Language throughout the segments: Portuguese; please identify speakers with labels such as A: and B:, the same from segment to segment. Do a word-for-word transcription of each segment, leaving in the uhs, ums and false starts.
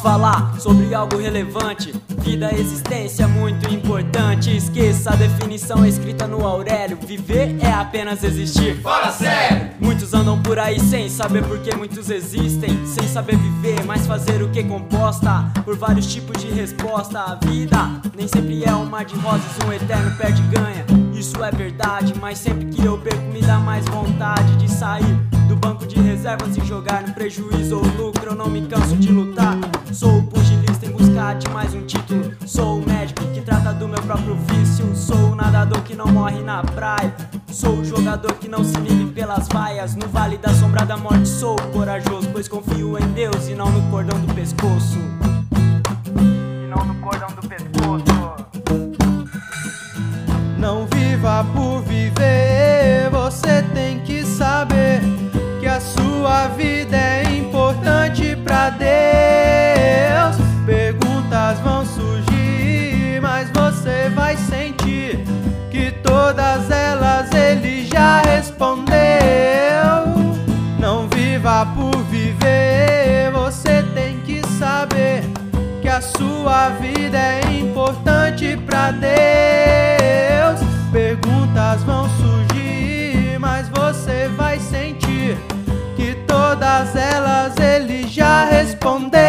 A: falar sobre algo relevante. Vida, existência, muito importante. Esqueça a definição escrita no Aurélio. Viver é apenas existir.
B: Fala sério!
A: Muitos andam por aí sem saber por que muitos existem, sem saber viver, mas fazer o que composta por vários tipos de resposta. A vida nem sempre é um mar de rosas, um eterno perde-ganha. Isso é verdade, mas sempre que eu perco me dá mais vontade de sair do banco de reservas e jogar no prejuízo ou lucro. Eu não me canso de lutar. Sou o pugilista em busca de mais um título. Sou o médico que trata do meu próprio vício. Sou o nadador que não morre na praia. Sou o jogador que não se inibe pelas vaias. No vale da sombra da morte sou corajoso, pois confio em Deus e não no cordão do pescoço. E não no cordão do pescoço.
C: Não viva por viver, você tem que saber que a sua vida é importante pra Deus. Perguntas vão surgir, mas você vai sentir que todas elas ele já respondeu. Não viva por viver, você tem que saber que a sua vida é importante pra Deus. Perguntas vão surgir, mas você vai sentir que todas elas ele já respondeu.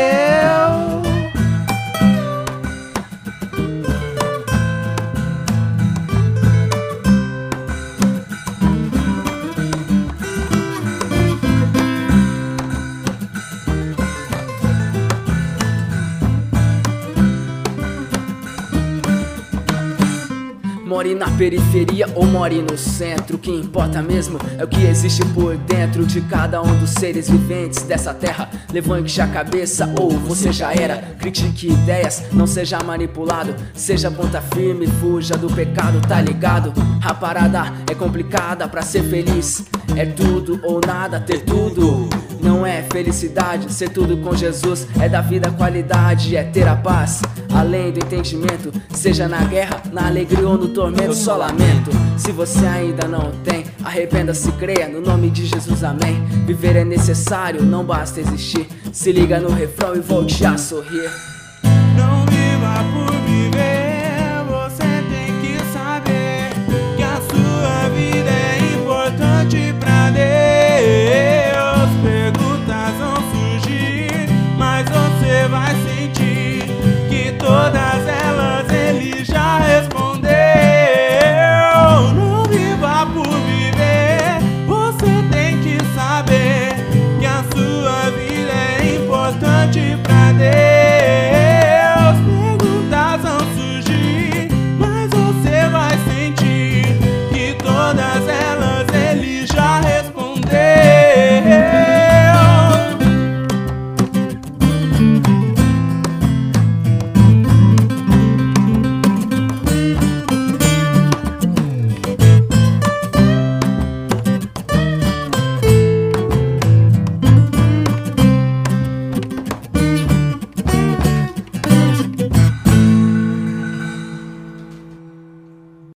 D: More na periferia ou more no centro, o que importa mesmo é o que existe por dentro de cada um dos seres viventes dessa terra. Levante a cabeça ou você já era. Critique ideias, não seja manipulado. Seja ponta firme, fuja do pecado, tá ligado? A parada é complicada pra ser feliz. É tudo ou nada, ter tudo não é felicidade. Ser tudo com Jesus é da vida qualidade, é ter a paz além do entendimento. Seja na guerra, na alegria ou no tormento, só lamento. Se você ainda não tem, arrependa-se, creia no nome de Jesus, amém. Viver é necessário, não basta existir. Se liga no refrão e volte a sorrir.